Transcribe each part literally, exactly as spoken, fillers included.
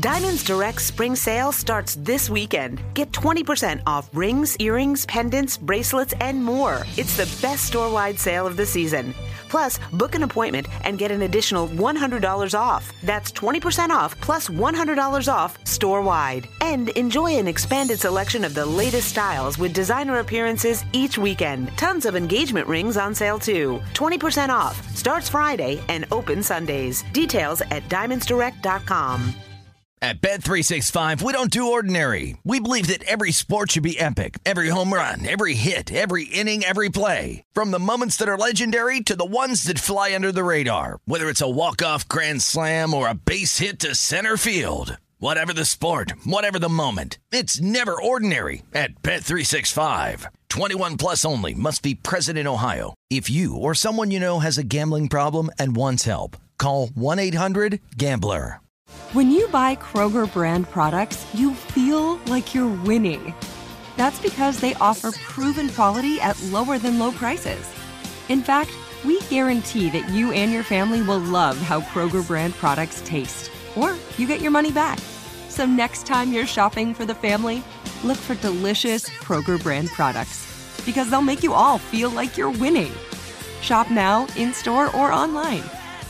Diamonds Direct spring sale starts this weekend. Get twenty percent off rings, earrings, pendants, bracelets, and more. It's the best store-wide sale of the season. Plus, book an appointment and get an additional one hundred dollars off. That's twenty percent off plus one hundred dollars off store-wide. And enjoy an expanded selection of the latest styles with designer appearances each weekend. Tons of engagement rings on sale too. twenty percent off. Starts Friday and open Sundays. Details at diamonds direct dot com. At Bet three sixty-five, we don't do ordinary. We believe that every sport should be epic. Every home run, every hit, every inning, every play. From the moments that are legendary to the ones that fly under the radar. Whether it's a walk-off grand slam or a base hit to center field. Whatever the sport, whatever the moment. It's never ordinary at Bet three sixty-five. twenty-one plus only. Must be present in Ohio. If you or someone you know has a gambling problem and wants help, call one eight hundred gambler. When you buy Kroger brand products, you feel like you're winning. That's because they offer proven quality at lower than low prices. In fact, we guarantee that you and your family will love how Kroger brand products taste, or you get your money back. So next time you're shopping for the family, look for delicious Kroger brand products, because they'll make you all feel like you're winning. Shop now, in-store, or online.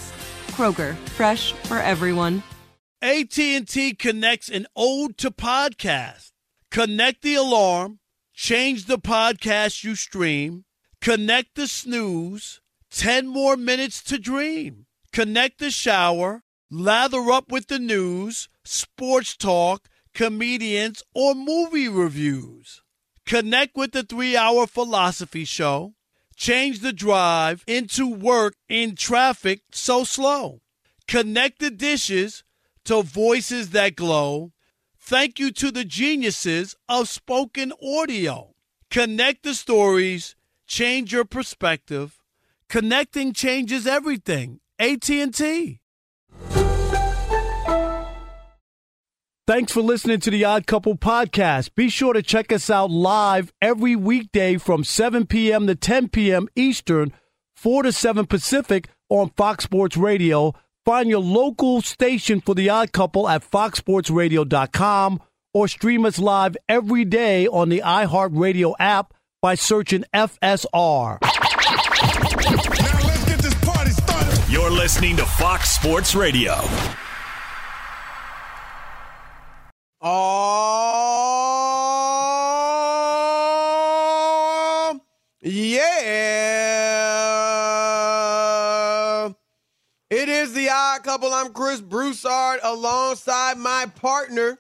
Kroger, fresh for everyone. A T and T connects an ode to podcast. Connect the alarm, change the podcast you stream, connect the snooze, ten more minutes to dream. Connect the shower, lather up with the news, sports talk, comedians, or movie reviews. Connect with the three-hour philosophy show. Change the drive into work in traffic so slow. Connect the dishes to voices that glow. Thank you to the geniuses of spoken audio. Connect the stories, change your perspective. Connecting changes everything. A T and T. Thanks for listening to the Odd Couple podcast. Be sure to check us out live every weekday from seven p.m. to ten p.m. Eastern, four to seven Pacific on Fox Sports Radio. Find your local station for The Odd Couple at fox sports radio dot com or stream us live every day on the iHeartRadio app by searching F S R. Now let's get this party started. You're listening to Fox Sports Radio. Oh, yeah. It is The Odd Couple. I'm Chris Broussard alongside my partner,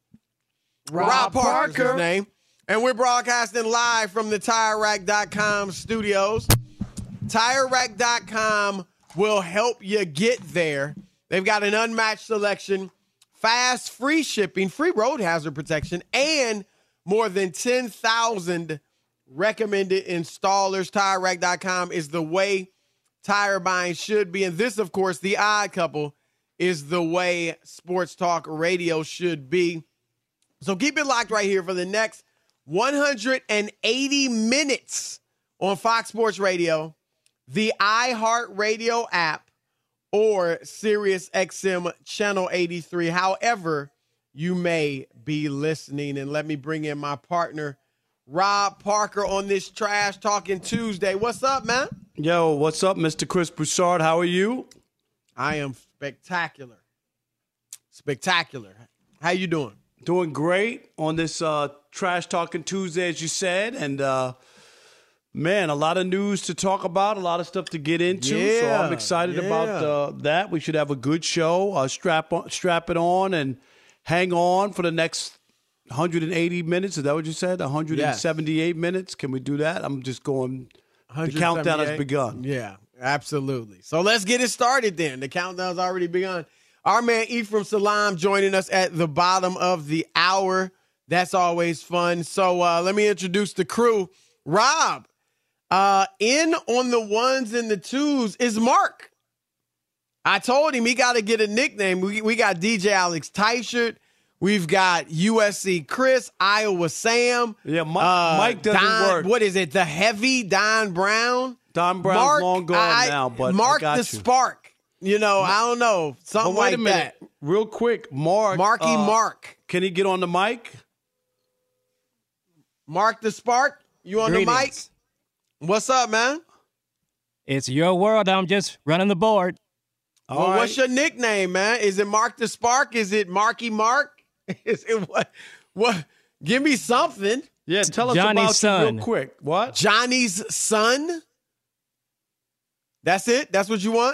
Rob, Rob Parker's Parker. His name. And we're broadcasting live from the tire rack dot com studios. tire rack dot com will help you get there. They've got an unmatched selection, fast, free shipping, free road hazard protection, and more than ten thousand recommended installers. tire rack dot com is the way tire buying should be. And this, of course, The Odd Couple, is the way sports talk radio should be. So keep it locked right here for the next one hundred eighty minutes on Fox Sports Radio, the iHeartRadio app, or Sirius X M Channel eighty-three, however you may be listening. And let me bring in my partner, Rob Parker, on this Trash Talking Tuesday. What's up, man? Yo, what's up, Mister Chris Broussard? How are you? I am spectacular. Spectacular. How you doing? Doing great on this uh, Trash Talking Tuesday, as you said. And, uh, man, a lot of news to talk about, a lot of stuff to get into. Yeah, so I'm excited yeah. about uh, that. We should have a good show. Uh, strap on, strap it on and hang on for the next one hundred eighty minutes. Is that what you said? one hundred seventy-eight yes. minutes? Can we do that? I'm just going – the countdown has begun. Yeah, absolutely. So let's get it started then. The countdown's already begun. Our man Ephraim Salaam joining us at the bottom of the hour. That's always fun. So uh, let me introduce the crew. Rob, uh, in on the ones and the twos is Mark. I told him he got to get a nickname. We, we got D J Alex Teichert. We've got U S C Chris, Iowa Sam. Yeah, Mike, uh, Mike doesn't Don, work. What is it? The heavy Don Brown? Don Brown's Mark, long gone I, now, but Mark I got the you. Spark. You know, I don't know. Something but wait like a minute. that. Real quick, Mark. Marky uh, Mark. Can he get on the mic? Mark the Spark, you on Greetings. the mic? What's up, man? It's your world. I'm just running the board. All well, right. what's your nickname, man? Is it Mark the Spark? Is it Marky Mark? Is it what? What? Give me something. Yeah, tell us Johnny's about son. you real quick. What? Johnny's son? That's it? That's what you want?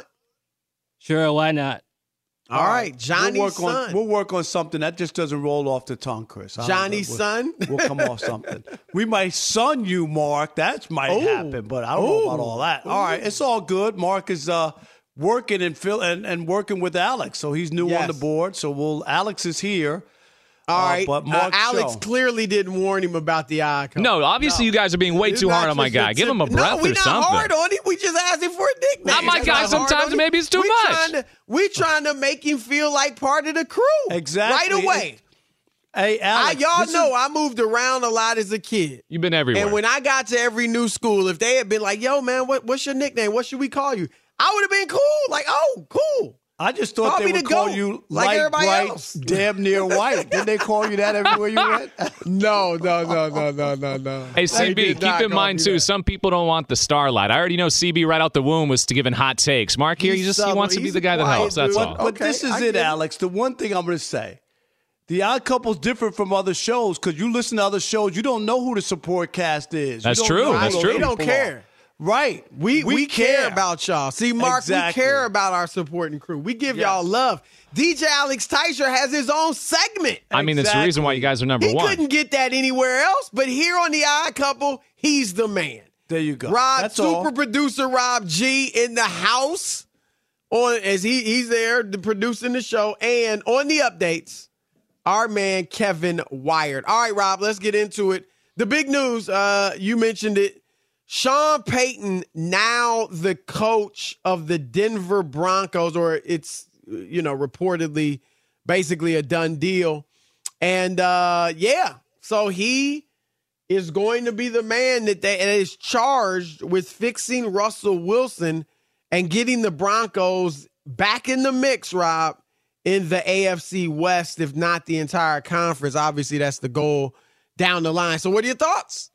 Sure, why not? All right, Johnny's we'll work son. On, we'll work on something that just doesn't roll off the tongue, Chris. I don't know. Johnny's we'll, son? We'll come off something. We might son you, Mark. That might Ooh. happen, but I don't know about all that. All right, it's all good. Mark is uh, working and, Phil, and and working with Alex, so he's new Yes. on the board. So we'll. Alex is here. All uh, right. but Uh, Mark's Alex show. clearly didn't warn him about the eye color. No, obviously you guys are being way It's too not hard on my just guy. a Give him a tip- breath no, we or not something. hard on him. We just asked him for a nickname. Not my That's guy. hard on Sometimes him. maybe it's too we much. Trying to, we trying to make him feel like part of the crew. Exactly. Right away. Hey, I, Alex. y'all this know is- I moved around a lot as a kid. You've been everywhere. And when I got to every new school, if they had been like, yo, man, what, what's your nickname? What should we call you? I would have been cool. Like, oh, cool. I just thought Call they me would the call GOAT, you like light, everybody bright, else. damn near white. Didn't they call you that everywhere you went? No, no, no, no, no, no, no. Hey, C B, did not keep in call mind, me too, that. some people don't want the starlight. I already know C B right out the womb was to giving hot takes. Mark here, he He's just he southern. wants to be He's the guy a that quiet helps. That's dude. all. But Okay, this is I it, get it. Alex. The one thing I'm going to say. The Odd Couple's different from other shows because you listen to other shows, you don't know who the support cast is. That's You don't true. know who That's those true. We don't people care. are. Right. We, we care about y'all. See, Mark, Exactly. we care about our supporting crew. We give Yes. y'all love. D J Alex Teicher has his own segment. I mean, that's the reason why you guys are number He one. couldn't get that anywhere else, but here on The Odd Couple, he's the man. There you go. Rob, That's super all. producer Rob G in the house on as he he's there the, producing the show, and on the updates, our man Kevin Wired. All right, Rob, let's get into it. The big news, uh, you mentioned it. Sean Payton, now the coach of the Denver Broncos, or it's, you know, reportedly basically a done deal. And, uh, yeah, so he is going to be the man that, they, that is charged with fixing Russell Wilson and getting the Broncos back in the mix, Rob, in the A F C West, if not the entire conference. Obviously, that's the goal down the line. So what are your thoughts?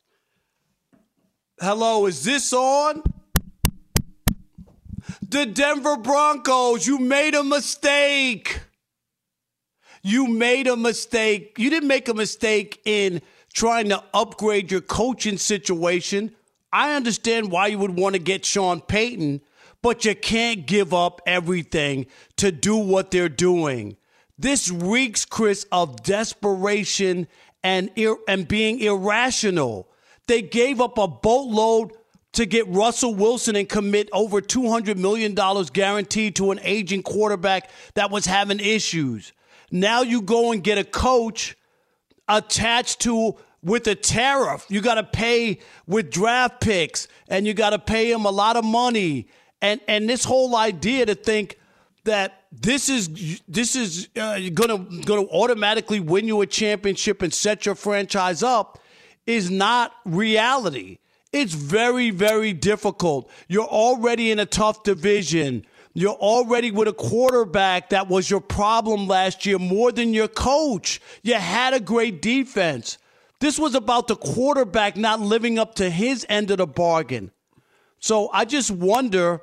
Hello, is this on? The Denver Broncos, you made a mistake. You made a mistake. You didn't make a mistake in trying to upgrade your coaching situation. I understand why you would want to get Sean Payton, but you can't give up everything to do what they're doing. This reeks, Chris, of desperation and ir- and being irrational. They gave up a boatload to get Russell Wilson and commit over two hundred million dollars guaranteed to an aging quarterback that was having issues. Now you go and get a coach attached to with a tariff. You got to pay with draft picks, and you got to pay him a lot of money. And and this whole idea to think that this is this is uh, gonna gonna automatically win you a championship and set your franchise up is not reality. It's very, very difficult. You're already in a tough division. You're already with a quarterback that was your problem last year more than your coach. You had a great defense. This was about the quarterback not living up to his end of the bargain. So I just wonder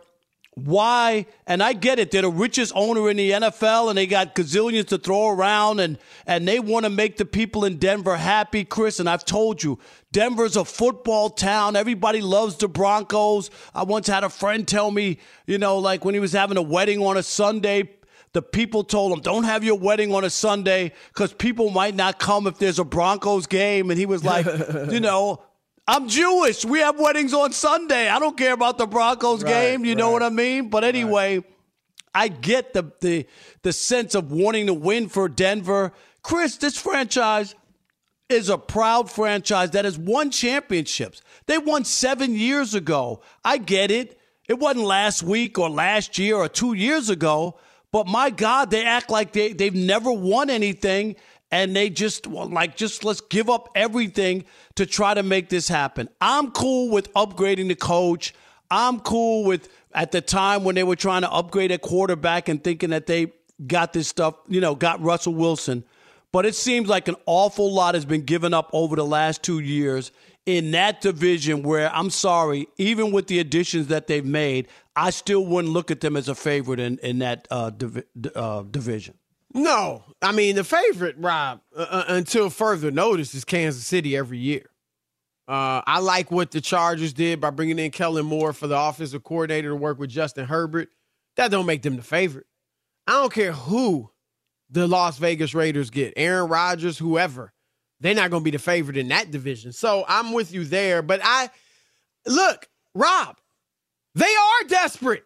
why, and I get it, they're the richest owner in the N F L and they got gazillions to throw around and, and they want to make the people in Denver happy, Chris, and I've told you, Denver's a football town. Everybody loves the Broncos. I once had a friend tell me, you know, like when he was having a wedding on a Sunday, the people told him, don't have your wedding on a Sunday because people might not come if there's a Broncos game. And he was like, you know, I'm Jewish. We have weddings on Sunday. I don't care about the Broncos Right, game. You know right. what I mean? But anyway, right. I get the, the the sense of wanting to win for Denver. Chris, this franchise is a proud franchise that has won championships. They won seven years ago. I get it. It wasn't last week or last year or two years ago. But my God, they act like they, they've never won anything. And they just, well, like, just let's give up everything to try to make this happen. I'm cool with upgrading the coach. I'm cool with at the time when they were trying to upgrade a quarterback and thinking that they got this stuff, you know, got Russell Wilson. But it seems like an awful lot has been given up over the last two years in that division where, I'm sorry, even with the additions that they've made, I still wouldn't look at them as a favorite in, in that uh, div- uh, division. No. I mean, the favorite, Rob, uh, until further notice, is Kansas City every year. Uh, I like what the Chargers did by bringing in Kellen Moore for the offensive coordinator to work with Justin Herbert. That don't make them the favorite. I don't care who the Las Vegas Raiders get, Aaron Rodgers, whoever. They're not going to be the favorite in that division. So I'm with you there. But I, look, Rob, they are desperate.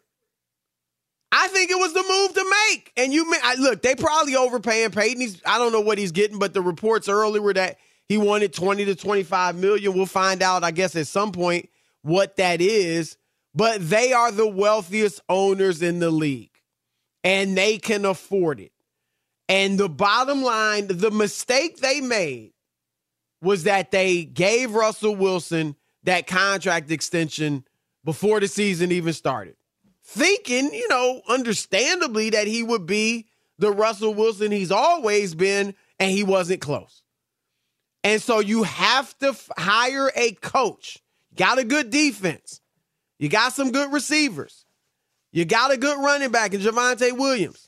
I think it was the move to make. And you, I, look, they probably overpaying Peyton. He's, I don't know what he's getting, but the reports earlier were that he wanted twenty to twenty-five million. We'll find out, I guess, at some point what that is. But they are the wealthiest owners in the league, and they can afford it. And the bottom line, the mistake they made was that they gave Russell Wilson that contract extension before the season even started, thinking, you know, understandably that he would be the Russell Wilson he's always been, and he wasn't close. And so you have to f- hire a coach. Got a good defense. You got some good receivers. You got a good running back in Javonte Williams.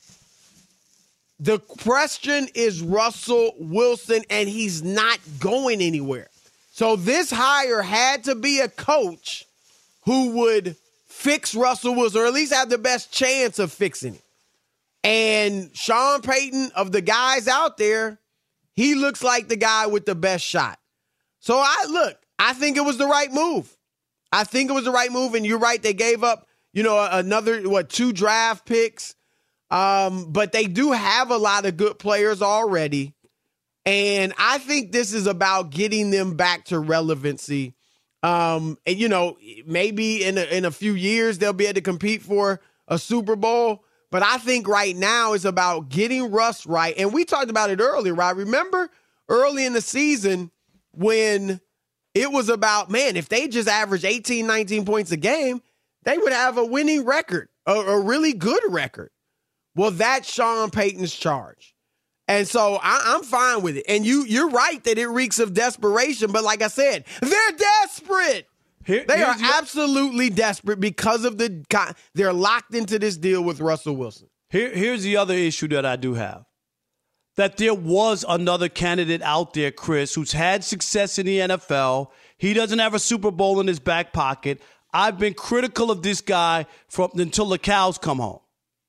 The question is Russell Wilson, and he's not going anywhere. So this hire had to be a coach who would fix Russell Wilson, or at least have the best chance of fixing it. And Sean Payton, of the guys out there, he looks like the guy with the best shot. So I look, I think it was the right move. I think it was the right move, and you're right, they gave up, you know, another, what, two draft picks. Um, but they do have a lot of good players already. And I think this is about getting them back to relevancy. Um, and, you know, maybe in a, in a few years they'll be able to compete for a Super Bowl. But I think right now it's about getting Russ right. And we talked about it earlier, right? Remember early in the season when it was about, man, if they just average eighteen, nineteen points a game, they would have a winning record, a, a really good record. Well, that's Sean Payton's charge. And so I, I'm fine with it. And you, you're right that it reeks of desperation. But like I said, they're desperate. Here, they are your, absolutely desperate because of the – they're locked into this deal with Russell Wilson. Here, here's the other issue that I do have. That there was another candidate out there, Chris, who's had success in the N F L. He doesn't have a Super Bowl in his back pocket. I've been critical of this guy from until the cows come home.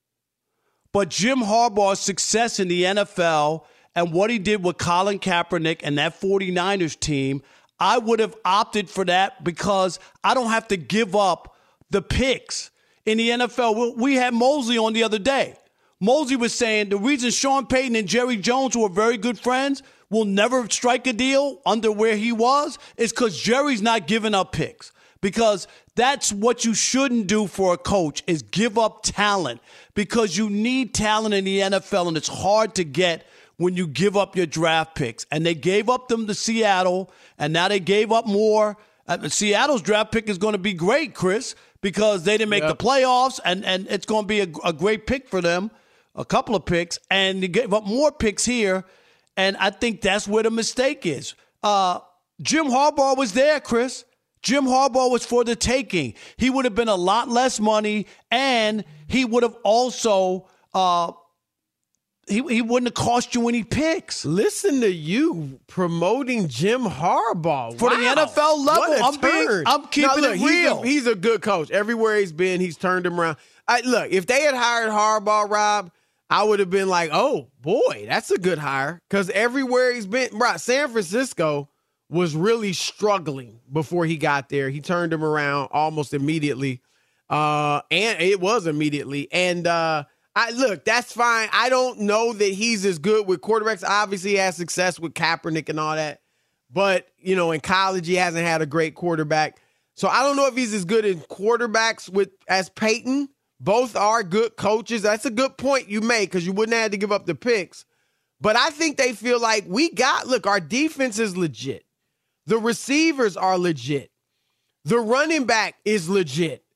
But Jim Harbaugh's success in the N F L and what he did with Colin Kaepernick and that 49ers team, I would have opted for that because I don't have to give up the picks. In the N F L, we had Mosley on the other day. Mosley was saying the reason Sean Payton and Jerry Jones, who are very good friends, will never strike a deal under where he was is because Jerry's not giving up picks. Because that's what you shouldn't do for a coach is give up talent because you need talent in the N F L, and it's hard to get when you give up your draft picks. And they gave up them to Seattle, and now they gave up more. Uh, Seattle's draft pick is going to be great, Chris, because they didn't make yep. the playoffs, and, and it's going to be a, a great pick for them, a couple of picks, and they gave up more picks here, and I think that's where the mistake is. Uh, Jim Harbaugh was there, Chris. Jim Harbaugh was for the taking. He would have been a lot less money, and he would have also uh, he he wouldn't have cost you any picks. Listen to you promoting Jim Harbaugh for wow. the N F L level. What a I'm turn. being, I'm keeping now, look, it real. He's a, he's a good coach. Everywhere he's been, he's turned him around. I, look, if they had hired Harbaugh, Rob, I would have been like, oh boy, that's a good hire. Because everywhere he's been, right? San Francisco was really struggling before he got there. He turned him around almost immediately. Uh, and it was immediately. And uh, I look, that's fine. I don't know that he's as good with quarterbacks. Obviously, he has success with Kaepernick and all that. But, you know, in college, he hasn't had a great quarterback. So I don't know if he's as good in quarterbacks with as Peyton. Both are good coaches. That's a good point you make because you wouldn't have had to give up the picks. But I think they feel like we got, look, our defense is legit. The receivers are legit. The running back is legit.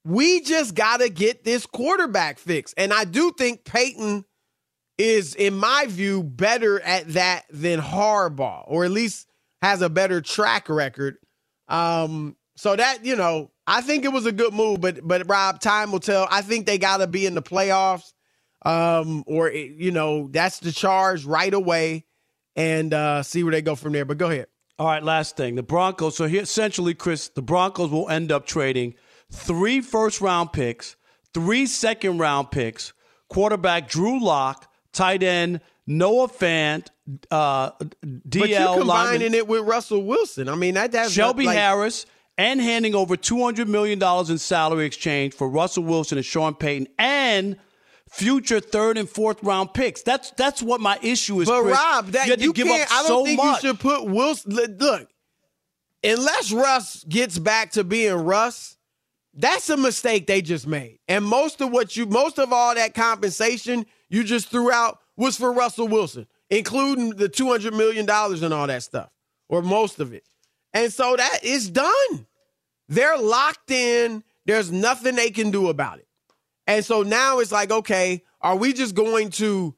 we just got to get this quarterback fixed. And I do think Peyton is, in my view, better at that than Harbaugh, or at least has a better track record. Um, so that, you know, I think it was a good move, but, but Rob, time will tell. I think they got to be in the playoffs, um, or, you know, that's the charge right away, and uh, see where they go from there. But go ahead. All right, last thing. The Broncos. So here, essentially, Chris, the Broncos will end up trading three first-round picks, three second-round picks, quarterback Drew Lock, tight end Noah Fant, uh, D L. But you're combining lineman, it with Russell Wilson. I mean, that that's Shelby like, Harris, and handing over two hundred million dollars in salary exchange for Russell Wilson and Sean Payton and future third and fourth round picks. That's that's what my issue is, But Chris. Rob, that you, you, give can't. up I don't so think much. you should put Wilson. Look, unless Russ gets back to being Russ, that's a mistake they just made. And most of what you, most of all that compensation you just threw out was for Russell Wilson, including the two hundred million dollars and all that stuff, or most of it. And so that is done. They're locked in. There's nothing they can do about it. And so now it's like, okay, are we just going to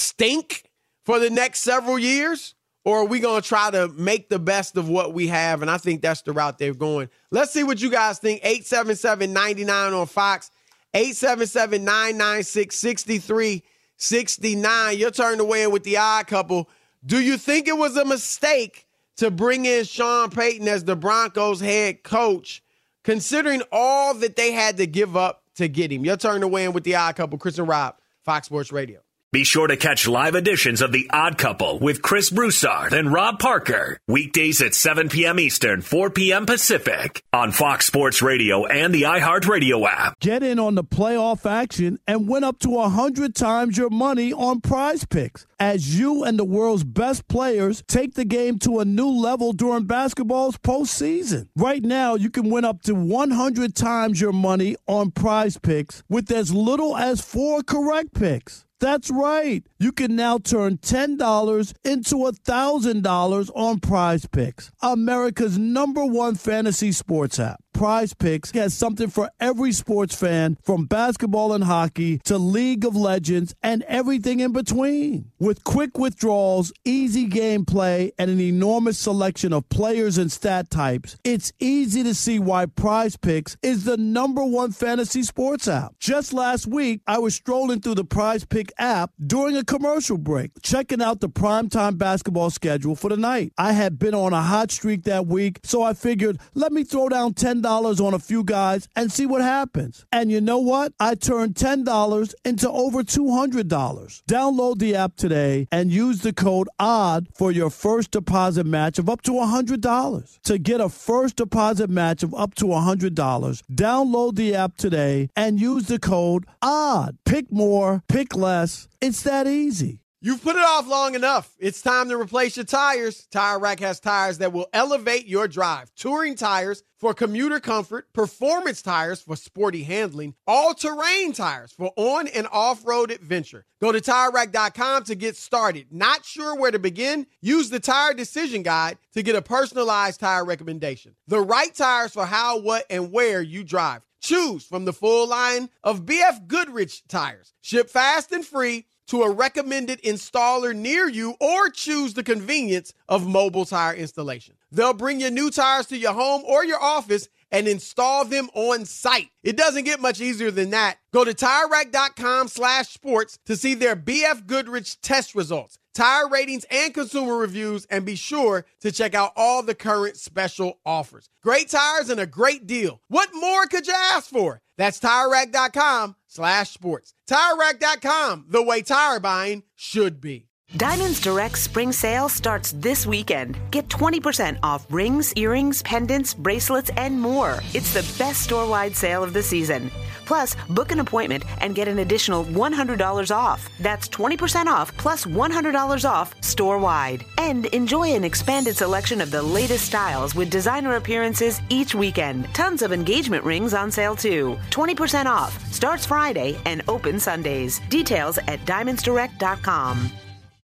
stink for the next several years? Or are we going to try to make the best of what we have? And I think that's the route they're going. Let's see what you guys think. eight seven seven, nine nine on Fox. eight seven seven, nine nine six, six three six nine. Your turn to weigh in with the Odd Couple. Do you think it was a mistake to bring in Sean Payton as the Broncos head coach, considering all that they had to give up to get him? Your turn to weigh in with the Odd Couple. Chris and Rob, Fox Sports Radio. Be sure to catch live editions of The Odd Couple with Chris Broussard and Rob Parker. Weekdays at seven p.m. Eastern, four p.m. Pacific on Fox Sports Radio and the iHeartRadio app. Get in on the playoff action and win up to one hundred times your money on Prize Picks as you and the world's best players take the game to a new level during basketball's postseason. Right now, you can win up to one hundred times your money on Prize Picks with as little as four correct picks. That's right. You can now turn ten dollars into one thousand dollars on Prize Picks, America's number one fantasy sports app. Prize Picks has something for every sports fan, from basketball and hockey to League of Legends and everything in between. With quick withdrawals, easy gameplay, and an enormous selection of players and stat types, it's easy to see why Prize Picks is the number one fantasy sports app. Just last week, I was strolling through the Prize Pick app during a commercial break, checking out the primetime basketball schedule for the night. I had been on a hot streak that week, so I figured, let me throw down ten dollars on a few guys and see what happens. And you know what? I turned ten dollars into over two hundred dollars. Download the app today and use the code ODD for your first deposit match of up to one hundred dollars. To get a first deposit match of up to one hundred dollars, download the app today and use the code ODD. Pick more, pick less. It's that easy. You've put it off long enough. It's time to replace your tires. Tire Rack has tires that will elevate your drive. Touring tires for commuter comfort, performance tires for sporty handling, all-terrain tires for on- and off-road adventure. Go to Tire Rack dot com to get started. Not sure where to begin? Use the Tire Decision Guide to get a personalized tire recommendation. The right tires for how, what, and where you drive. Choose from the full line of B F Goodrich tires. Ship fast and free to a recommended installer near you, or choose the convenience of mobile tire installation. They'll bring your new tires to your home or your office and install them on site. It doesn't get much easier than that. Go to Tire Rack dot com slash sports to see their B F Goodrich test results, tire ratings, and consumer reviews, and be sure to check out all the current special offers. Great tires and a great deal. What more could you ask for? That's Tire Rack dot com slash sports. Tire Rack dot com, the way tire buying should be. Diamonds Direct Spring Sale starts this weekend. Get twenty percent off rings, earrings, pendants, bracelets, and more. It's the best store-wide sale of the season. Plus, book an appointment and get an additional one hundred dollars off. That's twenty percent off plus one hundred dollars off store-wide. And enjoy an expanded selection of the latest styles with designer appearances each weekend. Tons of engagement rings on sale too. twenty percent off. Starts Friday and open Sundays. Details at diamonds direct dot com.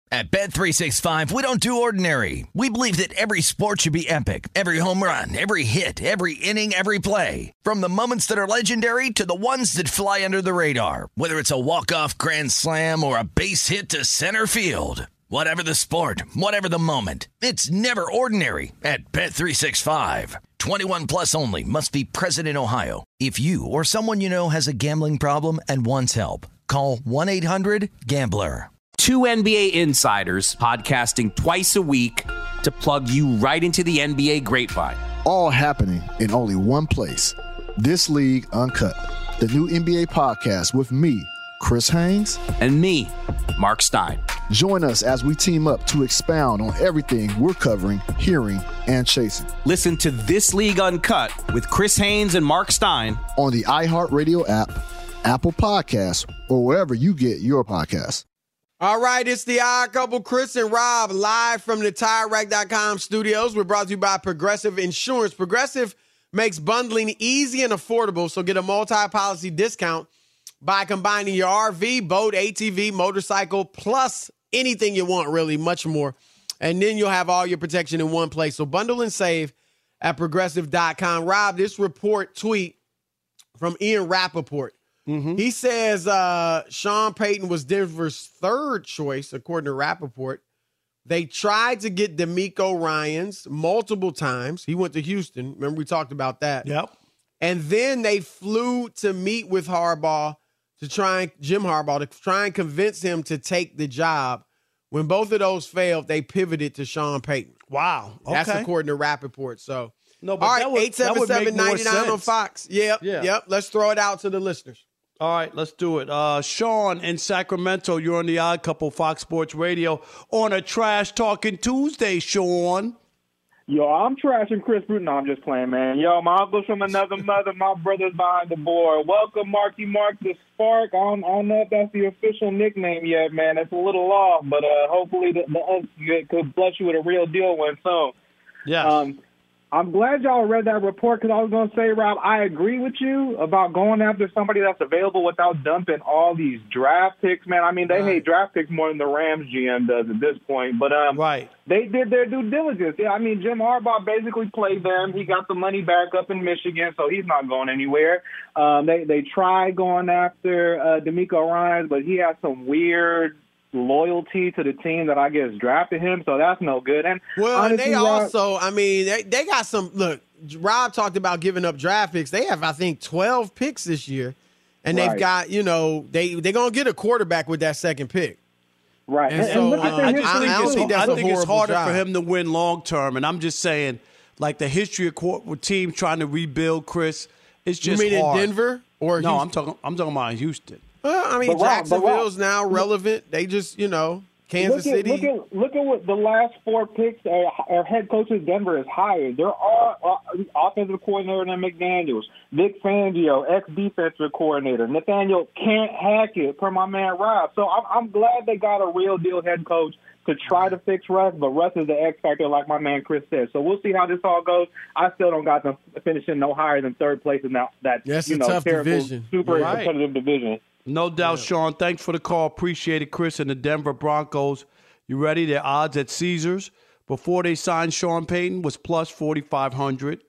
At Bet three sixty-five, we don't do ordinary. We believe that every sport should be epic. Every home run, every hit, every inning, every play. From the moments that are legendary to the ones that fly under the radar. Whether it's a walk-off grand slam or a base hit to center field. Whatever the sport, whatever the moment. It's never ordinary at Bet three sixty-five. twenty-one plus only. Must be present in Ohio. If you or someone you know has a gambling problem and wants help, call one eight hundred gambler. Two N B A insiders podcasting twice a week to plug you right into the N B A grapevine. All happening in only one place. This League Uncut, the new N B A podcast with me, Chris Haynes, and me, Mark Stein. Join us as we team up to expound on everything we're covering, hearing, and chasing. Listen to This League Uncut with Chris Haynes and Mark Stein on the iHeartRadio app, Apple Podcasts, or wherever you get your podcasts. All right, it's the Odd Couple, Chris and Rob, live from the Tire Rack dot com studios. We're brought to you by Progressive Insurance. Progressive makes bundling easy and affordable, so get a multi-policy discount by combining your R V, boat, A T V, motorcycle, plus anything you want, really, much more. And then you'll have all your protection in one place. So bundle and save at Progressive dot com. Rob, this report tweet from Ian Rappaport. Mm-hmm. He says uh, Sean Payton was Denver's third choice, according to Rappaport. They tried to get D'Amico Ryans multiple times. He went to Houston. Remember, we talked about that. Yep. And then they flew to meet with Harbaugh, to try and, Jim Harbaugh, to try and convince him to take the job. When both of those failed, they pivoted to Sean Payton. Wow. Okay. That's according to Rappaport. So, no, but all that right, would, eight seven seven, nine nine on Fox. Yep, yeah. yep. Let's throw it out to the listeners. All right, let's do it. Uh, Sean in Sacramento, you're on the Odd Couple, Fox Sports Radio, on a Trash Talking Tuesday, Sean. Yo, I'm trashing Chris Bruton. No, I'm just playing, man. Yo, my uncle's from another mother. My brother's behind the board. Welcome, Marky Mark, the Spark. I don't, I don't know if that's the official nickname yet, man. It's a little off, but uh, hopefully the, the could bless you with a real deal one soon. Yeah. Um, I'm glad y'all read that report because I was going to say, Rob, I agree with you about going after somebody that's available without dumping all these draft picks, man. I mean, they right. hate draft picks more than the Rams G M does at this point. But um, right. they did their due diligence. Yeah, I mean, Jim Harbaugh basically played them. He got the money back up in Michigan, so he's not going anywhere. Um, they, they tried going after uh, D'Amico Ryans, but he has some weird – loyalty to the team that I guess drafted him, so that's no good. And well, honestly, and they Rob, also, I mean, they, they got some. Look, Rob talked about giving up draft picks. They have, I think, twelve picks this year, and right. they've got, you know, they they're gonna get a quarterback with that second pick. Right. And, and so and uh, I, I just I, think, I don't it's, think that's I a think it's harder job. for him to win long term, and I'm just saying, like the history of court, with teams trying to rebuild, Chris, it's just you mean hard. in Denver or no? Houston? I'm talking. I'm talking about Houston. Well, I mean, but Rob, Jacksonville's but Rob, now relevant. They just, you know. Kansas look at, City. Look at, look at what the last four picks our, our head coaches Denver has hired. They're all uh, offensive coordinator and McDaniels, Vic Fangio, ex-defensive coordinator, Nathaniel Can't Hackett, per my man Rob. So I'm, I'm glad they got a real deal head coach to try to fix Russ, but Russ is the X factor, like my man Chris said. So we'll see how this all goes. I still don't got them finishing no higher than third place in that, that That's you a know, tough terrible, division. super Right. competitive division. No doubt, yeah. Sean. Thanks for the call. Appreciate it, Chris. And the Denver Broncos. You ready? Their odds at Caesars before they signed Sean Payton was plus forty-five hundred.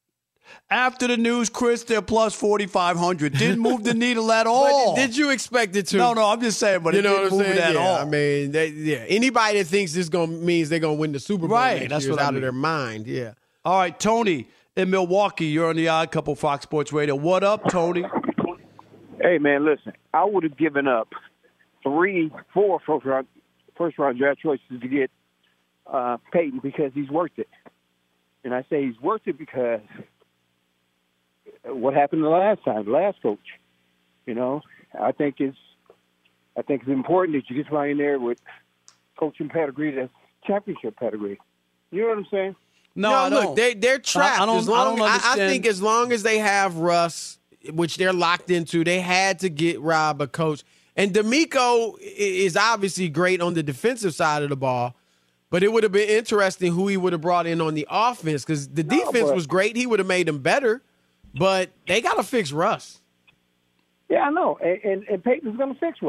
After the news, Chris, they're plus forty-five hundred. Didn't move the needle at all. But did you expect it to? No, no, I'm just saying, but you it know didn't what I'm move saying? it at yeah, all. I mean, they, yeah. Anybody that thinks this gonna means they're gonna win the Super Bowl Right, next that's year what is I out mean. of their mind. Yeah. All right, Tony in Milwaukee. You're on the Odd Couple, Fox Sports Radio. What up, Tony? Hey, man, listen. I would have given up three, four first round, first round draft choices to get uh, Peyton because he's worth it. And I say he's worth it because what happened the last time, the last coach. You know, I think it's I think it's important that you get somebody in there with coaching pedigree that's championship pedigree. You know what I'm saying? No, no I look, don't. they they're trapped. I, I don't. As long, I don't I, understand. I think as long as they have Russ, which they're locked into, they had to get Rob a coach. And D'Amico is obviously great on the defensive side of the ball, but it would have been interesting who he would have brought in on the offense because the No, defense but- was great. He would have made them better, but they got to fix Russ. Yeah, I know. And, and, and Peyton's going to fix Russ.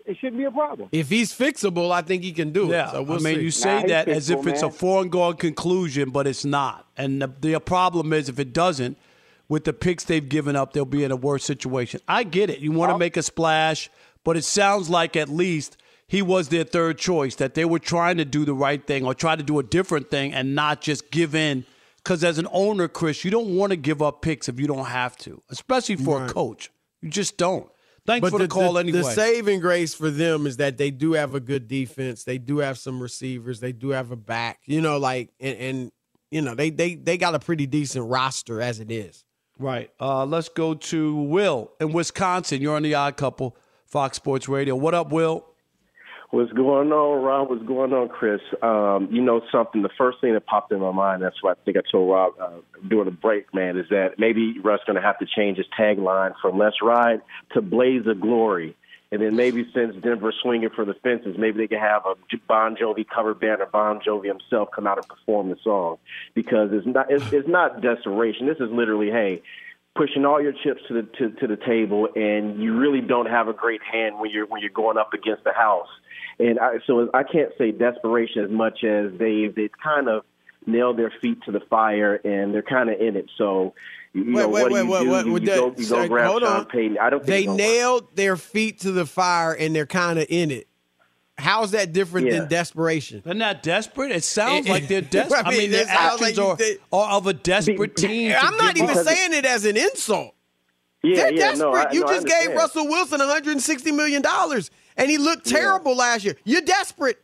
it shouldn't be a problem. If he's fixable, I think he can do it. Yeah, So we'll I mean, see. you say Nah, that he's as if fixable, it's a man. foregone conclusion, but it's not. And the, the problem is, if it doesn't, with the picks they've given up, they'll be in a worse situation. I get it. You want to make a splash, but it sounds like at least he was their third choice, that they were trying to do the right thing or try to do a different thing and not just give in. Because as an owner, Chris, you don't want to give up picks if you don't have to, especially for Right. a coach. You just don't. Thanks But for the, call the, anyway. The saving grace for them is that they do have a good defense. They do have some receivers. They do have a back. You know, like and, and you know they they they got a pretty decent roster as it is. Right. Uh, let's go to Will in Wisconsin. You're on the Odd Couple, Fox Sports Radio. What up, Will? What's going on, Rob? What's going on, Chris? Um, you know something, the first thing that popped in my mind, that's what I think I told Rob uh, during the break, man, is that maybe Russ going to have to change his tagline from Let's Ride to Blaze of Glory. And then maybe since Denver's swinging for the fences, maybe they can have a Bon Jovi cover band or Bon Jovi himself come out and perform the song. Because it's not it's, it's not desperation. This is literally, hey, pushing all your chips to the to, to the table, and you really don't have a great hand when you're when you're going up against the house. And I, so I can't say desperation as much as they they kind of nailed their feet to the fire, and they're kind of in it. So. You wait, know, wait, what wait, do you wait, do? wait, You, wait, you go, you go sorry, grab hold Sean on. Payton. I don't think They he's gonna nailed their feet to the fire, and they're kind of in it. How's that different Yeah. than desperation? They're not desperate. It sounds like they're desperate. I I mean, mean, their it sounds actions like are, they- are of a desperate team. to I'm not give even up. saying it as an insult. Yeah, They're yeah, desperate. no, I- you no, I just gave understand. Russell Wilson one hundred sixty million dollars, and he looked terrible last year. You're desperate.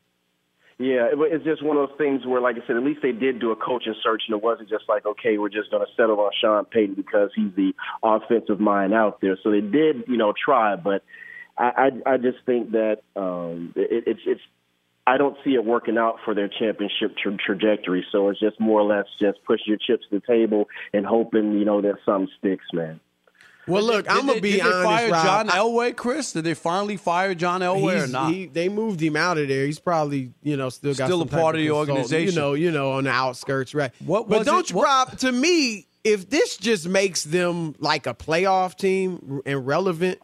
Yeah, it, it's just one of those things where, like I said, at least they did do a coaching search, and it wasn't just like, okay, we're just going to settle on Sean Payton because he's the offensive mind out there. So they did, you know, try, but I, I, I just think that um, it, it's, it's. I don't see it working out for their championship tra- trajectory. So it's just more or less just push your chips to the table and hoping, you know, that something sticks, man. Well, look, Did I'm they- gonna be did honest. they fire Rob. John I- Elway, Chris? Did they finally fire John Elway or He's- not? he- they moved him out of there. He's probably, you know, still got Still some a part type of the consultant, organization. You know, you know, on the outskirts, right? What but was don't it- you, what- Rob? To me, if this just makes them like a playoff team and relevant,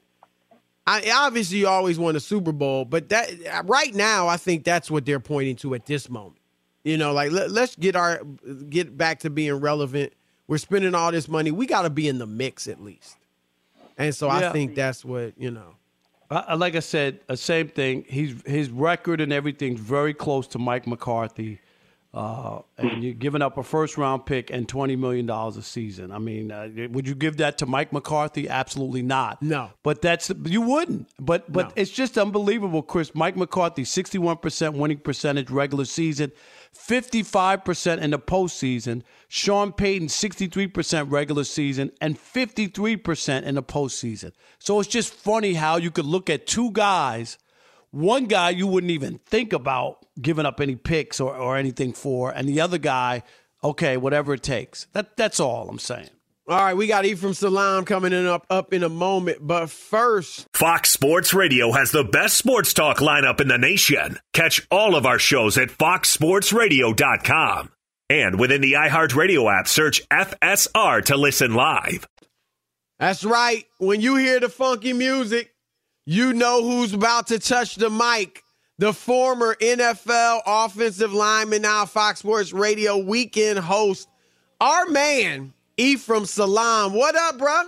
I obviously you always want a Super Bowl, but that right now, I think that's what they're pointing to at this moment. You know, like let, let's get our get back to being relevant. We're spending all this money. We got to be in the mix at least. And so Yeah. I think that's what, you know. Uh, like I said, uh, same thing. He's his record and everything's very close to Mike McCarthy, uh, and you're giving up a first round pick and twenty million dollars a season. I mean, uh, would you give that to Mike McCarthy? Absolutely not. No. But that's you wouldn't. But but No. it's just unbelievable, Chris. Mike McCarthy, sixty-one percent winning percentage regular season, fifty-five percent in the postseason. Sean Payton, sixty-three percent regular season and fifty-three percent in the postseason. So it's just funny how you could look at two guys, one guy you wouldn't even think about giving up any picks or, or anything for, and the other guy, okay, whatever it takes. That That's all I'm saying. All right, we got Ephraim Salam coming in up, up in a moment. But first, Fox Sports Radio has the best sports talk lineup in the nation. Catch all of our shows at fox sports radio dot com. And within the iHeartRadio app, search F S R to listen live. that's right. When you hear the funky music, you know who's about to touch the mic. The former N F L offensive lineman, now Fox Sports Radio weekend host, our man, Ephraim Salam. What up, bro?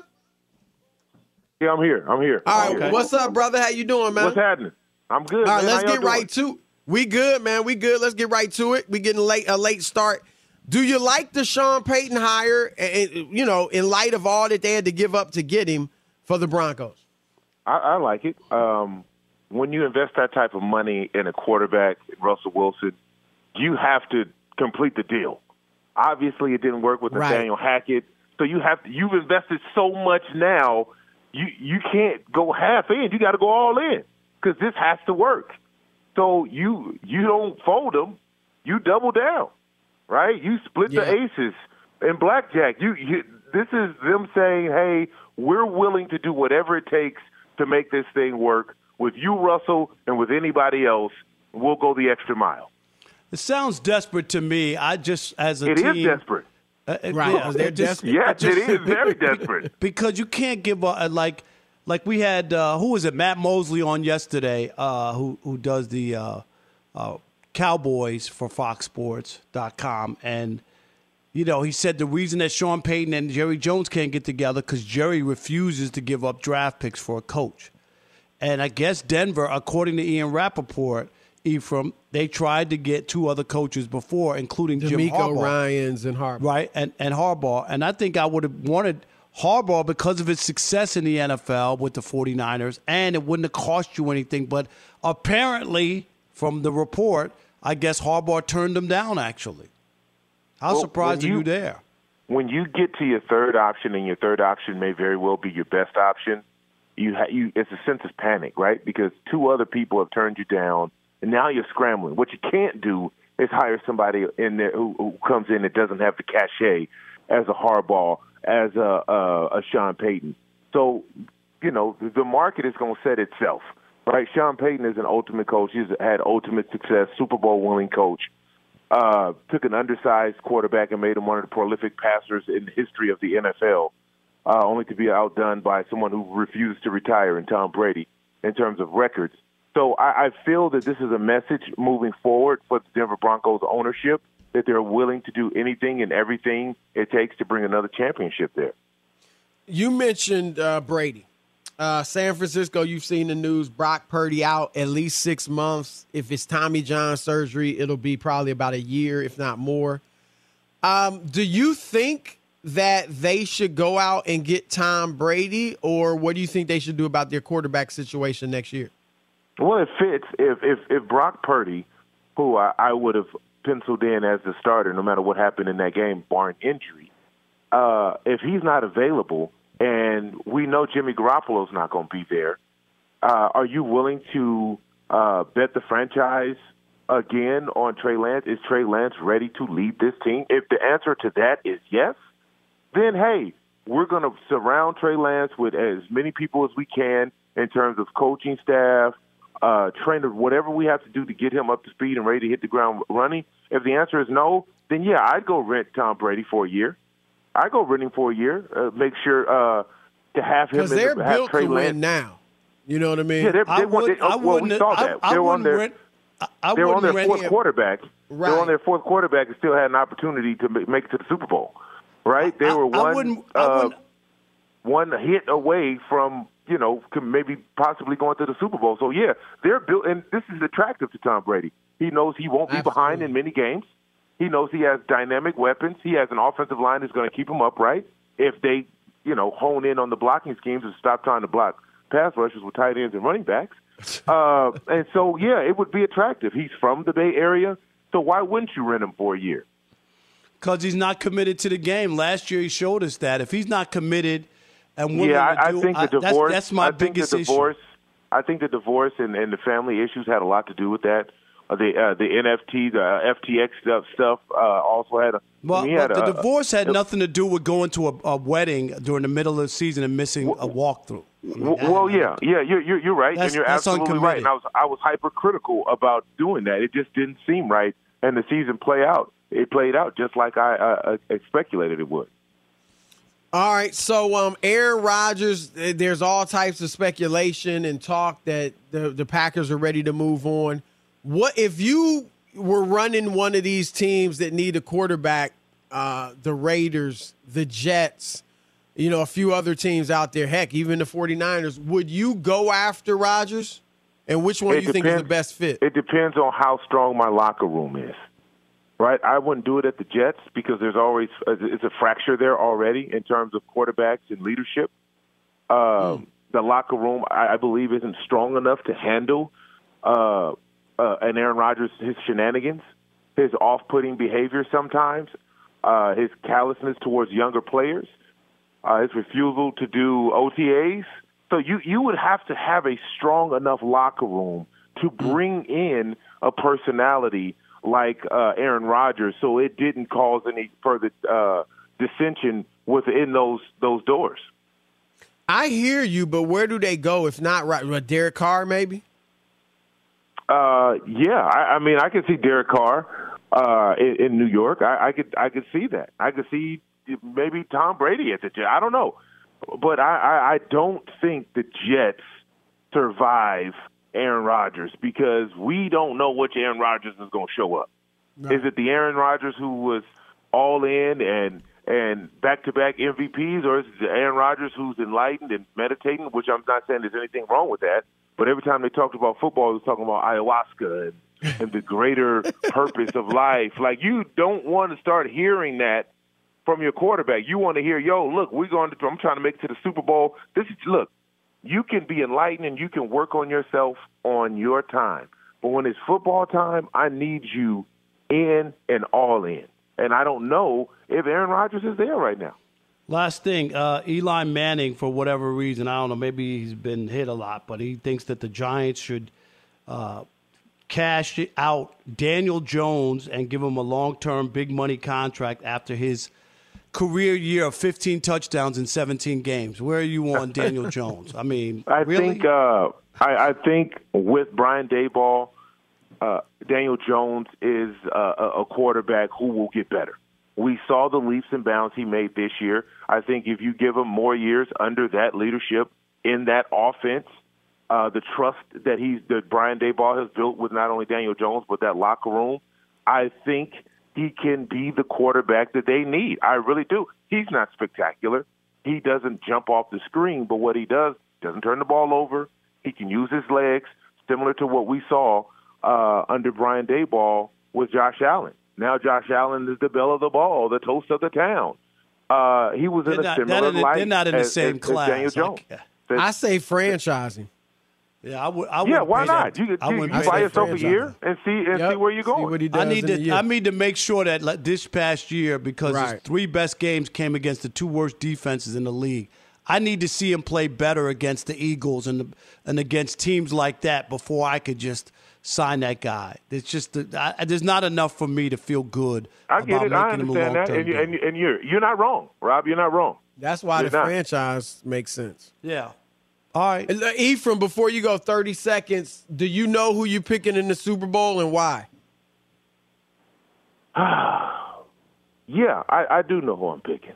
Yeah, I'm here. I'm here. All I'm right, here. what's up, brother? How you doing, man? What's happening? I'm good. All right, man. let's How y'all get right doing? to We good, man. We good. Let's get right to it. We getting late a late start. Do you like the Sean Payton hire, and, you know, in light of all that they had to give up to get him for the Broncos? I, I like it. Um, when you invest that type of money in a quarterback, Russell Wilson, you have to complete the deal. Obviously, it didn't work with Right. Nathaniel Hackett, so you have to, you've invested so much now. You you can't go half in. You got to go all in because this has to work. So you you don't fold them. You double down, right? You split Yeah. the aces in blackjack. You, you this is them saying, "Hey, we're willing to do whatever it takes to make this thing work with you, Russell, and with anybody else. We'll go the extra mile." It sounds desperate to me. I just, as a It team. is desperate. Uh, uh, Right, yeah, they're it just- desperate. Yes, just- it is very desperate. Because you can't give up, like, like we had, uh, who was it, Matt Mosley on yesterday, uh, who who does the uh, uh, Cowboys for Fox Sports dot com. And, you know, he said the reason that Sean Payton and Jerry Jones can't get together because Jerry refuses to give up draft picks for a coach. And I guess Denver, according to Ian Rappaport, Ephraim, they tried to get two other coaches before, including Jim D'Amico Harbaugh. Ryans and Harbaugh. Right, and, and Harbaugh. And I think I would have wanted Harbaugh because of his success in the N F L with the 49ers, and it wouldn't have cost you anything. But apparently, from the report, I guess Harbaugh turned him down, actually. How Well, surprised when are you- you there? When you get to your third option, and your third option may very well be your best option, you ha- you it's a sense of panic, right? Because two other people have turned you down, and now you're scrambling. What you can't do is hire somebody in there who, who comes in that doesn't have the cachet as a Harbaugh, as a, a, a Sean Payton. So, you know, the market is going to set itself, right? Sean Payton is an ultimate coach. He's had ultimate success, Super Bowl winning coach. Uh, took an undersized quarterback and made him one of the prolific passers in the history of the N F L, uh, only to be outdone by someone who refused to retire in Tom Brady in terms of records. So I, I feel that this is a message moving forward for the Denver Broncos ownership, that they're willing to do anything and everything it takes to bring another championship there. You mentioned uh, Brady. Uh, San Francisco, you've seen the news, Brock Purdy out at least six months. If it's Tommy John surgery, it'll be probably about a year, if not more. Um, do you think that they should go out and get Tom Brady, or what do you think they should do about their quarterback situation next year? Well, it fits. If if, if Brock Purdy, who I, I would have penciled in as the starter no matter what happened in that game, barring injury, uh, if he's not available, and we know Jimmy Garoppolo's not going to be there, uh, are you willing to uh, bet the franchise again on Trey Lance? Is Trey Lance ready to lead this team? If the answer to that is yes, then, hey, we're going to surround Trey Lance with as many people as we can in terms of coaching staff, uh, trainer, whatever we have to do to get him up to speed and ready to hit the ground running. If the answer is no, then, yeah, I'd go rent Tom Brady for a year. I go renting for a year, uh, make sure uh, to have him. Because they're the, have built Trey to Lance. win now. You know what I mean? Yeah, they're, I they want, would- they, oh, I well, we wouldn't- saw I- that. I they're on wouldn't their, rent- I- I they're on wouldn't their rent fourth him. quarterback. Right. They're on their fourth quarterback and still had an opportunity to ma- make it to the Super Bowl, right? They I- were I one wouldn't- I uh, wouldn't- one hit away from, you know, maybe possibly going to the Super Bowl. So, yeah, they're built, and this is attractive to Tom Brady. He knows he won't be Absolutely. behind in many games. He knows he has dynamic weapons. He has an offensive line that's going to keep him upright if they, you know, hone in on the blocking schemes and stop trying to block pass rushers with tight ends and running backs. Uh, and so, yeah, it would be attractive. He's from the Bay Area, so why wouldn't you rent him for a year? Because he's not committed to the game. Last year he showed us that. If he's not committed and willing Yeah, to I, do, I think the that's- divorce. That's, my I think biggest the divorce. issue. I think the divorce and, and the family issues had a lot to do with that. Uh, the uh, the N F T, the uh, F T X stuff, stuff uh, also had a. Well, he but had the a, divorce had a, nothing to do with going to a, a wedding during the middle of the season and missing a walkthrough. I mean, Well, that- well, yeah, yeah, you're you're, you're right, That's- and you're that's absolutely right. uncommitted. And I was I was hypercritical about doing that. It just didn't seem right, and the season play out. It played out just like I uh, uh, speculated it would. All right, so um, Aaron Rodgers, eh, there's all types of speculation and talk that the, the Packers are ready to move on. What if you were running one of these teams that need a quarterback, uh, the Raiders, the Jets, you know, a few other teams out there, heck, even the 49ers, would you go after Rodgers? And which one It do you think is the depends- best fit? It depends on how strong my locker room is. Right, I wouldn't do it at the Jets because there's always it's a fracture there already in terms of quarterbacks and leadership. Um, mm. The locker room, I, I believe, isn't strong enough to handle uh, uh, an Aaron Rodgers, his shenanigans, his off-putting behavior sometimes, uh, his callousness towards younger players, uh, his refusal to do O T As. So you you would have to have a strong enough locker room to bring in a personality like uh, Aaron Rodgers, so it didn't cause any further uh, dissension within those those doors. I hear you, but where do they go if not right? What, Derek Carr, maybe? Uh, yeah, I, I mean, I could see Derek Carr uh, in, in New York. I, I could I could see that. I could see maybe Tom Brady at the Jets. I don't know. but I, I, I don't think the Jets survive Aaron Rodgers because we don't know which Aaron Rodgers is going to show up. Right. Is it the Aaron Rodgers who was all in and and back-to-back M V Ps, or is it the Aaron Rodgers who's enlightened and meditating, which I'm not saying there's anything wrong with that, but every time they talked about football, they was talking about ayahuasca and, and the greater purpose of life. Like, you don't want to start hearing that from your quarterback. You want to hear, yo, look, we're going to, I'm trying to make it to the Super Bowl. This is, look, you can be enlightened and you can work on yourself on your time. But when it's football time, I need you in and all in. And I don't know if Aaron Rodgers is there right now. Last thing, uh, Eli Manning, for whatever reason, I don't know, maybe he's been hit a lot, but he thinks that the Giants should uh, cash out Daniel Jones and give him a long-term big money contract after his career year of fifteen touchdowns in seventeen games. Where are you on Daniel Jones? I mean, I really? think uh, I, I think with Brian Daboll, uh, Daniel Jones is uh, a quarterback who will get better. We saw the leaps and bounds he made this year. I think if you give him more years under that leadership in that offense, uh, the trust that he's that Brian Daboll has built with not only Daniel Jones but that locker room, I think he can be the quarterback that they need. I really do. He's not spectacular. He doesn't jump off the screen, but what he does, doesn't turn the ball over. He can use his legs, similar to what we saw uh, under Brian Daboll with Josh Allen. Now Josh Allen is the belle of the ball, the toast of the town. Uh, he was in they're a not, similar they're, light they're not in the as, same as, class. as Daniel Jones. I, I say franchising. Yeah, I would. I yeah, why not? That, you I you, you buy yourself a year and see and yep. see where you're going. See what he does I need in to. the year. I need to make sure that like, this past year, because right. his three best games came against the two worst defenses in the league. I need to see him play better against the Eagles and the, and against teams like that before I could just sign that guy. It's just I, there's not enough for me to feel good. I get about it. I making him a understand that, long-term and, you, deal. and, and you're you're not wrong, Rob. You're not wrong. That's why you're the not. franchise makes sense. Yeah. All right. Ephraim, before you go thirty seconds, do you know who you're picking in the Super Bowl and why? yeah, I, I do know who I'm picking.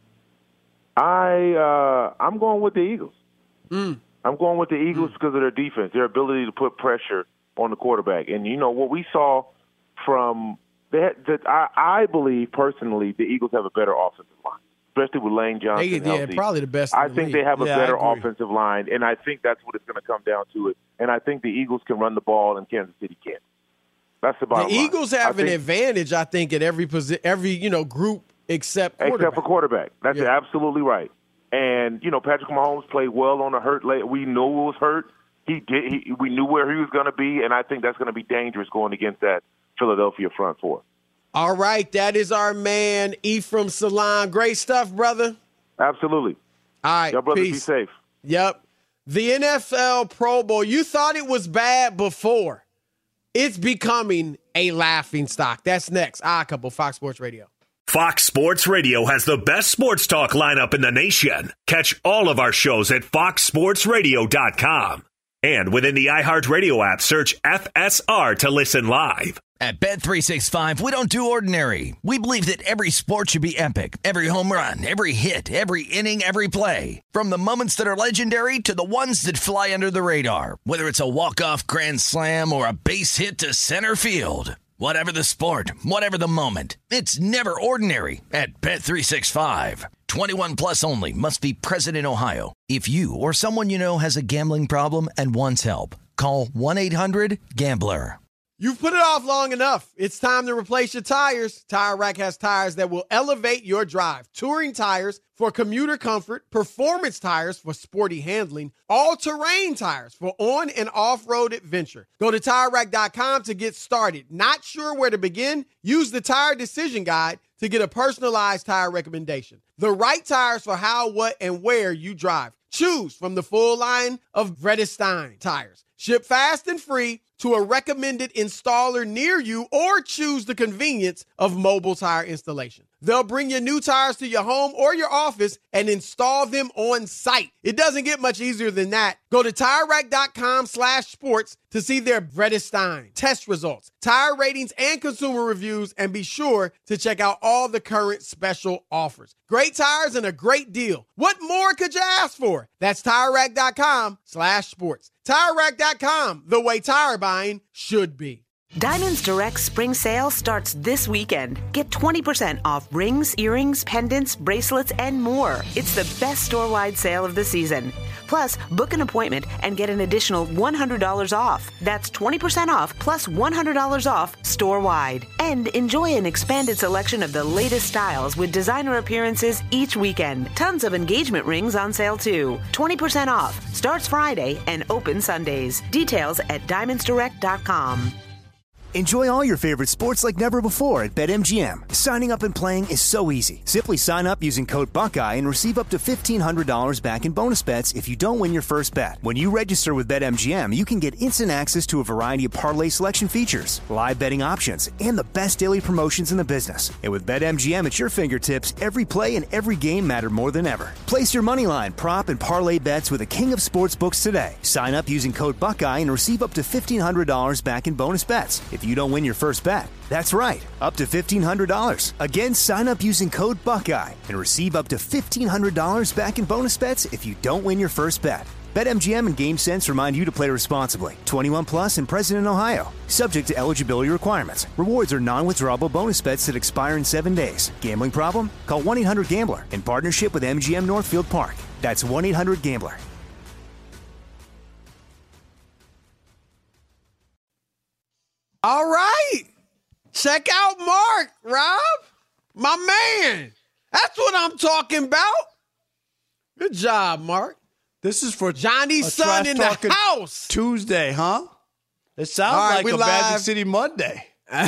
I uh, I'm going with the Eagles. Mm. I'm going with the Eagles mm. because of their defense, their ability to put pressure on the quarterback. And you know what we saw from that, that I, I believe personally the Eagles have a better offensive line, especially with Lane Johnson. They, yeah, healthy. probably the best. I the think league. they have a yeah, better offensive line, and I think that's what it's going to come down to it. And I think the Eagles can run the ball, and Kansas City can't. That's the bottom The line. Eagles have I an think, advantage, I think, at every posi- every you know group except quarterback. Except for quarterback. That's yeah. absolutely right. And, you know, Patrick Mahomes played well on a hurt leg. We knew it was hurt. He did. He, we knew where he was going to be, and I think that's going to be dangerous going against that Philadelphia front four. All right, that is our man, Ephraim Salaam. Great stuff, brother. Absolutely. All right, y'all brothers peace. be safe. Yep. The N F L Pro Bowl, you thought it was bad before. It's becoming a laughing stock. That's next. Odd Couple, Fox Sports Radio. Fox Sports Radio has the best sports talk lineup in the nation. Catch all of our shows at fox sports radio dot com. And within the iHeartRadio app, search F S R to listen live. At Bet three sixty-five, we don't do ordinary. We believe that every sport should be epic. Every home run, every hit, every inning, every play. From the moments that are legendary to the ones that fly under the radar. Whether it's a walk-off grand slam or a base hit to center field. Whatever the sport, whatever the moment, it's never ordinary at Bet three sixty-five. twenty-one plus only. Must be present in Ohio. If you or someone you know has a gambling problem and wants help, call one eight hundred gambler. You've put it off long enough. It's time to replace your tires. Tire Rack has tires that will elevate your drive. Touring tires for commuter comfort, performance tires for sporty handling, all-terrain tires for on- and off-road adventure. Go to tire rack dot com to get started. Not sure where to begin? Use the Tire Decision Guide to get a personalized tire recommendation. The right tires for how, what, and where you drive. Choose from the full line of Vredestein tires. Ship fast and free to a recommended installer near you, or choose the convenience of mobile tire installation. They'll bring your new tires to your home or your office and install them on site. It doesn't get much easier than that. Go to TireRack.com slash sports to see their Vredestein test results, tire ratings, and consumer reviews, and be sure to check out all the current special offers. Great tires and a great deal. What more could you ask for? That's TireRack.com slash sports. Tire Rack dot com, the way tire buying should be. Diamonds Direct spring sale starts this weekend. Get twenty percent off rings, earrings, pendants, bracelets, and more. It's the best store-wide sale of the season. Plus, book an appointment and get an additional one hundred dollars off. That's twenty percent off plus one hundred dollars off store-wide. And enjoy an expanded selection of the latest styles with designer appearances each weekend. Tons of engagement rings on sale too. twenty percent off. Starts Friday and open Sundays. Details at diamonds direct dot com. Enjoy all your favorite sports like never before at BetMGM. Signing up and playing is so easy. Simply sign up using code Buckeye and receive up to fifteen hundred dollars back in bonus bets if you don't win your first bet. When you register with BetMGM, you can get instant access to a variety of parlay selection features, live betting options, and the best daily promotions in the business. And with BetMGM at your fingertips, every play and every game matter more than ever. Place your moneyline, prop, and parlay bets with the king of sportsbooks today. Sign up using code Buckeye and receive up to fifteen hundred dollars back in bonus bets if you don't win your first bet. That's right, up to fifteen hundred dollars. Again, sign up using code Buckeye and receive up to fifteen hundred dollars back in bonus bets if you don't win your first bet. BetMGM and GameSense remind you to play responsibly. twenty-one plus and present in Ohio. Subject to eligibility requirements. Rewards are non-withdrawable bonus bets that expire in seven days. Gambling problem? Call one eight hundred gambler in partnership with M G M Northfield Park. That's one eight hundred gambler. All right. Check out Mark, Rob. My man. That's what I'm talking about. Good job, Mark. This is for Johnny's son in the house. Tuesday, huh? It sounds right, like a live. Magic City Monday.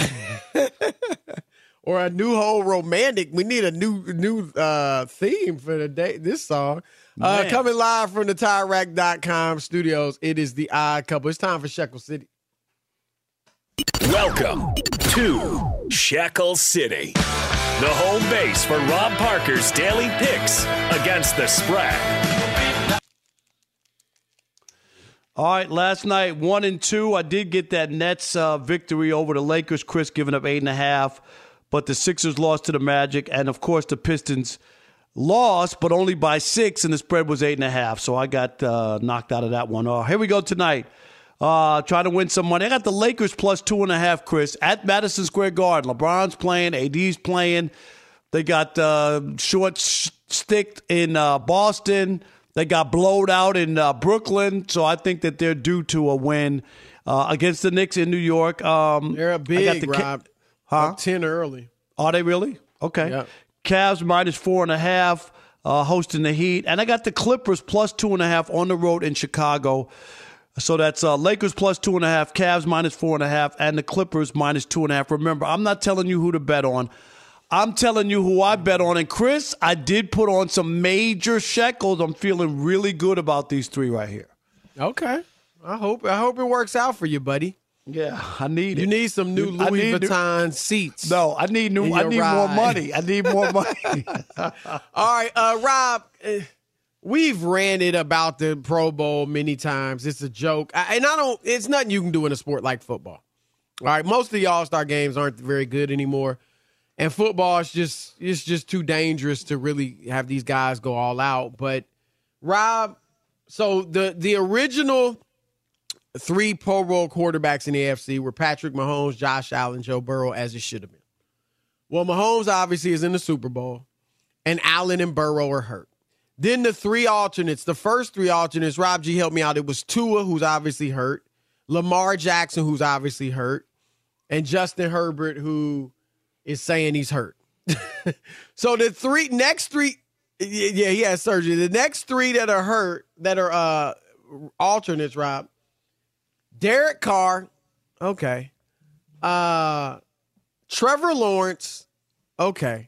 Or a new whole romantic. We need a new new uh, theme for the day. This song. Uh, coming live from the Tire Rack dot com studios. It is the Odd Couple. It's time for Shekel City. Welcome to Shekel City, the home base for Rob Parker's daily picks against the spread. All right, last night, one and two. I did get that Nets uh, victory over the Lakers. Chris giving up eight and a half, but the Sixers lost to the Magic, and of course the Pistons lost, but only by six, and the spread was eight and a half. So I got uh, knocked out of that one. Oh, here we go tonight. Uh, try to win some money. I got the Lakers plus two and a half, Chris, at Madison Square Garden. LeBron's playing, A D's playing. They got uh, short sticked in uh, Boston. They got blowed out in uh, Brooklyn. So I think that they're due to a win uh, against the Knicks in New York. Um, they're a big, the Rob. Huh? Up ten early. Are they really? Okay. Yep. Cavs minus four and a half, uh, hosting the Heat. And I got the Clippers plus two and a half on the road in Chicago. So that's uh, Lakers plus two and a half, Cavs minus four and a half, and the Clippers minus two and a half. Remember, I'm not telling you who to bet on. I'm telling you who I bet on. And, Chris, I did put on some major shekels. I'm feeling really good about these three right here. Okay. I hope I hope it works out for you, buddy. Yeah, I need it. You need some new I Louis need Vuitton new, seats. No, I need new. I need ride. more money. I need more money. All right, uh, Rob. Uh, We've ranted about the Pro Bowl many times. It's a joke. I, and I don't, it's nothing you can do in a sport like football. All right. Most of the All-Star games aren't very good anymore. And football is just, it's just too dangerous to really have these guys go all out. But Rob, so the, the original three Pro Bowl quarterbacks in the A F C were Patrick Mahomes, Josh Allen, Joe Burrow, as it should have been. Well, Mahomes obviously is in the Super Bowl, and Allen and Burrow are hurt. Then the three alternates, the first three alternates, Rob G, help me out. It was Tua, who's obviously hurt, Lamar Jackson, who's obviously hurt, and Justin Herbert, who is saying he's hurt. So the three next three, yeah, he has surgery. The next three that are hurt, that are uh, alternates, Rob, Derek Carr, okay, uh, Trevor Lawrence, okay,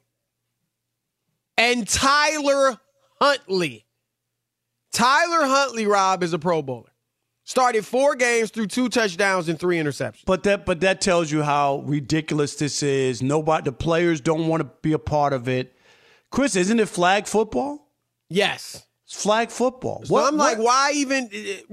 and Tyler Huntley. Tyler Huntley, Rob, is a Pro Bowler. Started four games, threw two touchdowns and three interceptions. But that but that tells you how ridiculous this is. Nobody, the players don't want to be a part of it. Chris, isn't it flag football? Yes. It's flag football. So what, I'm like, what? why even?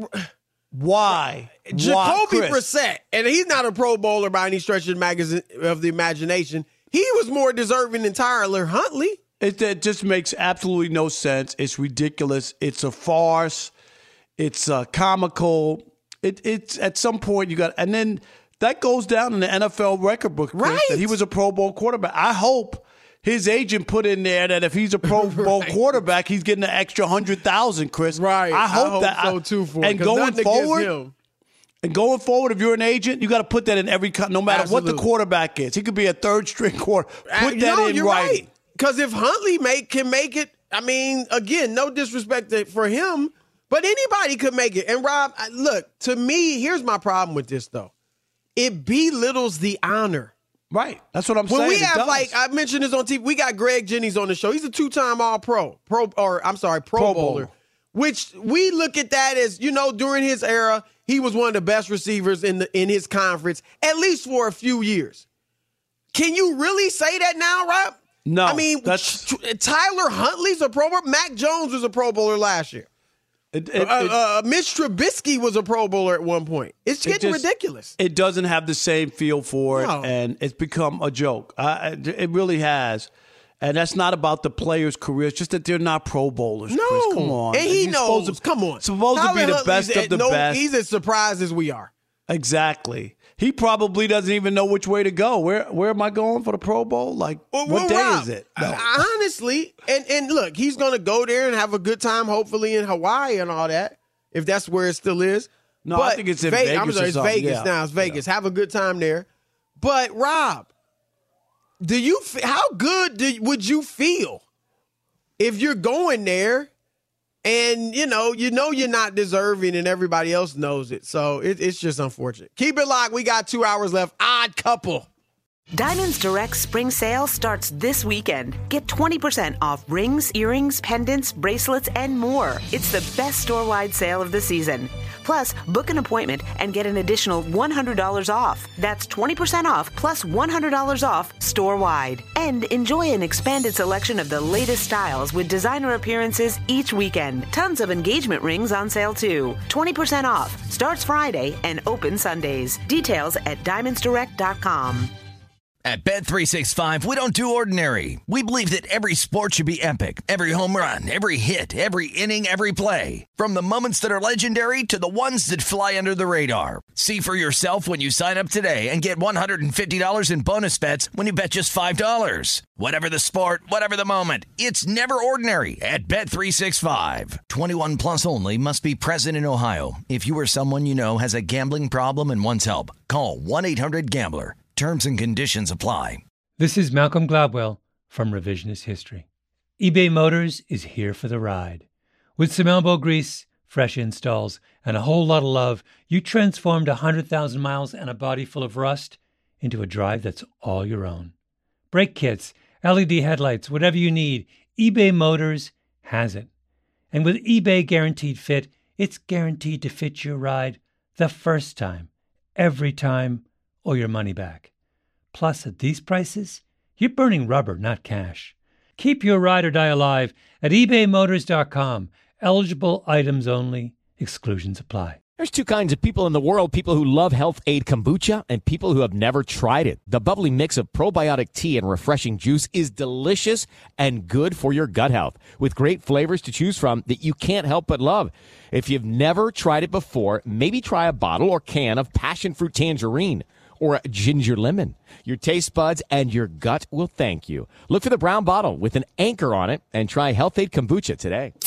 Why? Jacoby why, Brissett, and he's not a Pro Bowler by any stretch of the imagination. He was more deserving than Tyler Huntley. It, it just makes absolutely no sense. It's ridiculous. It's a farce. It's uh, comical. It, it's at some point you got, and then that goes down in the N F L record book, Chris, right? That he was a Pro Bowl quarterback. I hope his agent put in there that if he's a Pro Bowl right. quarterback, he's getting an extra hundred thousand, Chris. Right. I hope, I hope that. so too. For and him, going forward, him. and going forward, if you're an agent, you got to put that in every. No matter Absolutely. what the quarterback is, he could be a third string quarter. Put that no, in you're writing. Right. Because if Huntley make can make it, I mean, again, no disrespect for him, but anybody could make it. And Rob, look, to me, here's my problem with this though. It belittles the honor. Right. That's what I'm when saying. When we have, like, I mentioned this on T V, we got Greg Jennings on the show. He's a two-time All-Pro, Pro, or I'm sorry, Pro, Pro Bowler, Bowler, which we look at that as, you know, during his era, he was one of the best receivers in the in his conference, at least for a few years. Can you really say that now, Rob? No. I mean, that's... Tyler Huntley's a Pro Bowler. Mac Jones was a Pro Bowler last year. It, it, uh, uh, Mitch Trubisky was a Pro Bowler at one point. It's getting it just, ridiculous. It doesn't have the same feel for it, no. and it's become a joke. Uh, it really has. And that's not about the players' careers, just that they're not Pro Bowlers. No. Chris. Come on. And he He's knows. Supposed to, come on. Supposed Tyler to be the Huntley's best of the no, best. He's as surprised as we are. Exactly. He probably doesn't even know which way to go. Where where am I going for the Pro Bowl? Like, well, what well, day Rob, is it? No. Honestly, and, and look, he's going to go there and have a good time, hopefully in Hawaii and all that, if that's where it still is. No, but I think it's in Vegas. Vegas. I'm sorry, it's Vegas yeah. now. It's Vegas. Yeah. Have a good time there. But Rob, do you how good do, would you feel if you're going there? And, you know, you know you're not deserving and everybody else knows it. So it, it's just unfortunate. Keep it locked. We got two hours left. Odd Couple. Diamonds Direct spring sale starts this weekend. Get twenty percent off rings, earrings, pendants, bracelets, and more. It's the best store-wide sale of the season. Plus, book an appointment and get an additional one hundred dollars off. That's twenty percent off plus one hundred dollars off store-wide. And enjoy an expanded selection of the latest styles with designer appearances each weekend. Tons of engagement rings on sale too. twenty percent off. Starts Friday and open Sundays. Details at diamonds direct dot com. At Bet three sixty-five, we don't do ordinary. We believe that every sport should be epic. Every home run, every hit, every inning, every play. From the moments that are legendary to the ones that fly under the radar. See for yourself when you sign up today and get one hundred fifty dollars in bonus bets when you bet just five dollars. Whatever the sport, whatever the moment, it's never ordinary at Bet three sixty-five. twenty-one plus only. Must be present in Ohio. If you or someone you know has a gambling problem and wants help, call one eight hundred gambler. Terms and conditions apply. This is Malcolm Gladwell from Revisionist History. eBay Motors is here for the ride. With some elbow grease, fresh installs, and a whole lot of love, you transformed one hundred thousand miles and a body full of rust into a drive that's all your own. Brake kits, L E D headlights, whatever you need, eBay Motors has it. And with eBay Guaranteed Fit, it's guaranteed to fit your ride the first time, every time, or your money back. Plus, at these prices, you're burning rubber, not cash. Keep your ride or die alive at ebay motors dot com. Eligible items only. Exclusions apply. There's two kinds of people in the world, people who love Health Aid Kombucha and people who have never tried it. The bubbly mix of probiotic tea and refreshing juice is delicious and good for your gut health, with great flavors to choose from that you can't help but love. If you've never tried it before, maybe try a bottle or can of passion fruit tangerine or a ginger lemon. Your taste buds and your gut will thank you. Look for the brown bottle with an anchor on it and try Health Aid Kombucha today.